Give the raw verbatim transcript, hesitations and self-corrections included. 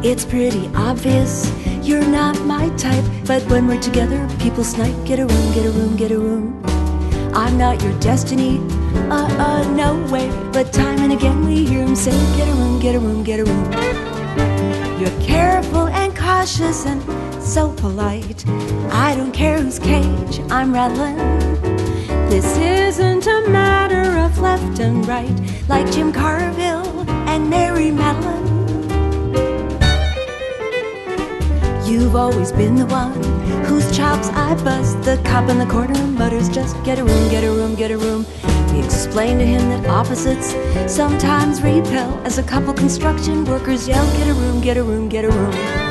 It's pretty obvious you're not my type, but when we're together, people snipe. Get a room, get a room, get a room. I'm not your destiny, uh-uh, no way. But time and again we hear him say, get a room, get a room, get a room. You're careful and cautious and so polite. I don't care whose cage I'm rattling. This isn't a matter of left and right, like Jim Carville and Mary Madeline. You've always been the one whose chops I bust. The cop in the corner mutters, just get a room, get a room, get a room. We explain to him that opposites sometimes repel, as a couple construction workers yell, get a room, get a room, get a room.